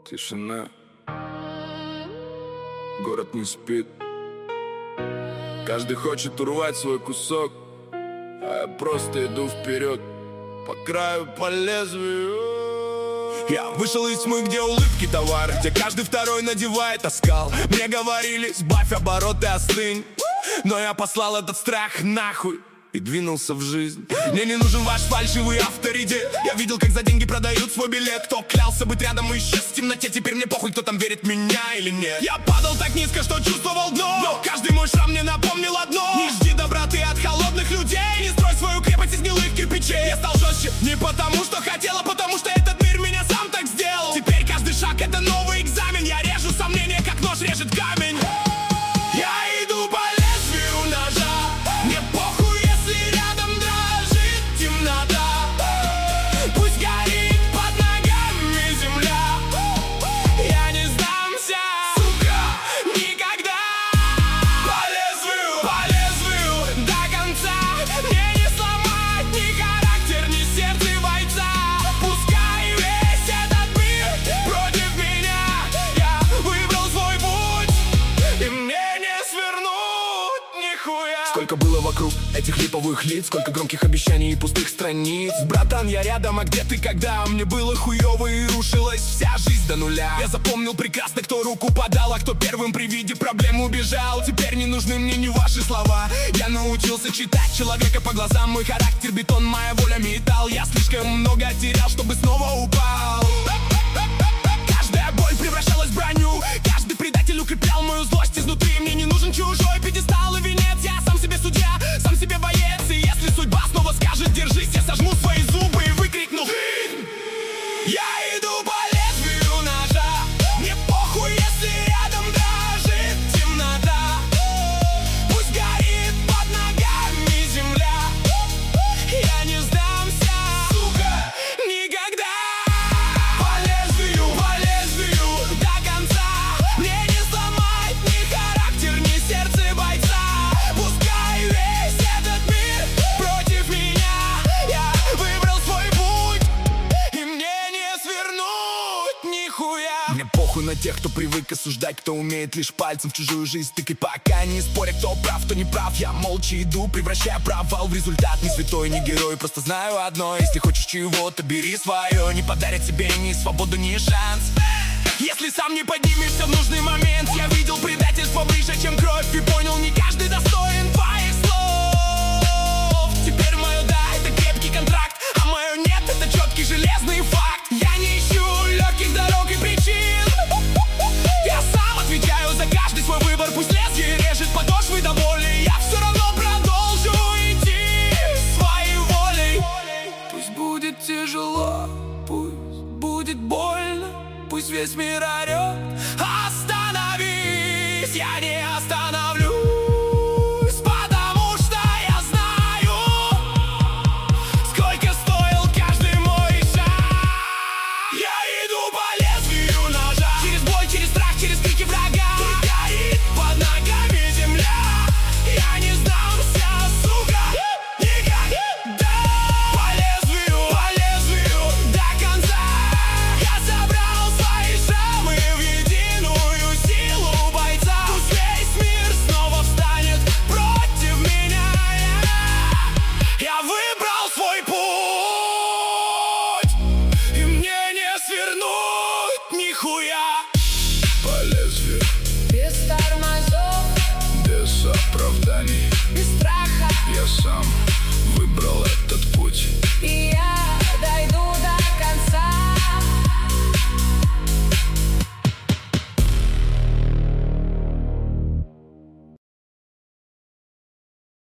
Тишина. Город не спит. Каждый хочет урвать свой кусок, а я просто иду вперед, по краю, по лезвию. Я вышел из тьмы, где улыбки товар, где каждый второй надевает оскал. Мне говорили, сбавь обороты, остынь, но я послал этот страх нахуй и двинулся в жизнь. Мне не нужен ваш фальшивый авторитет. Я видел, как за деньги продают свой билет. Кто клялся быть рядом и исчез в темноте. Теперь мне похуй, кто там верит в меня или нет. Я падал так низко, что чувствовал дно, но каждый мой шрам мне напомнил одно: не жди доброты от холодных людей, не строй свою крепость из гнилых кирпичей. Я стал жестче не потому, что хотел, а потому, что этот мир меня сам так сделал. Теперь каждый шаг — это новый экзамен. Я режу сомнения, как нож режет камень. Я иду по лезвию ножа. Мне похуй, если рядом дрожит темнота. Пусть горит под ногами земля. Я не сдамся, сука, никогда. По лезвию до конца. Мне не сломать ни характер, ни сердце бойца. Пускай весь этот мир против меня. Я выбрал свой путь, и мне не свернуть нихуя. Сколько было вокруг этих липовых лиц, сколько громких обещаний и пустых страниц. Братан, я рядом, а где ты, когда? Мне было хуёво и рушилась вся жизнь до нуля. Я запомнил прекрасно, кто руку подал, а кто первым при виде проблем убежал. Теперь не нужны мне ни ваши слова. Я научился читать человека по глазам. Мой характер бетон, моя воля металл. Я слишком много терял, чтобы снова упал. Каждая боль превращалась в броню. Каждый предатель укреплял мою злость изнутри. Мне не нужен чужой пьедестал и венец. Я сам себе судья, сам себе боец. И если судьба снова скажет держись, я сожму свои зубы и выкрикну: я иду по лезвию ножа. Мне похуй, если рядом дрожит темнота. Пусть горит под ногами земля. Я не сдамся, сука, никогда. По лезвию до конца. Мне не сломать ни характер, ни сердце бойца. Пускай весь этот мир против меня. Я выбрал свой путь, и мне не свернуть нихуя. Мне похуй на тех, кто привык осуждать, кто умеет лишь пальцем в чужую жизнь тыкать. Пока не споря, кто прав, кто не прав. Я молча иду, превращая провал в результат. Не святой, не герой, просто знаю одно: если хочешь чего-то, бери свое. Не подарят тебе ни свободу, ни шанс, если сам не поднимешься в нужный момент. Я видел предательство ближе, чем кровь, и понял, не каждый достоин твоих слов. Теперь мое да — это крепкий контракт, а мое нет — это четкий железный факт. Я не ищу легких дорог и причин. Я сам отвечаю за каждый свой выбор. Пусть лезвие режет подошвы до боли, я все равно продолжу идти своей волей. Пусть будет тяжело, пусть будет больно, пусть весь мир орет: остановись! Я не остановлюсь, потому что я знаю, сколько стоил каждый мой шаг. Я иду по лезвию ножа. Через боль, через страх, через крики врага. Пусть горит под ногами земля. Я не сдамся, сука, никогда. По лезвию до конца. Я собрал свои шрамы в единую силу бойца. Пусть весь мир снова встанет против меня. Я выбрал свой путь, и мне не свернуть нихуя.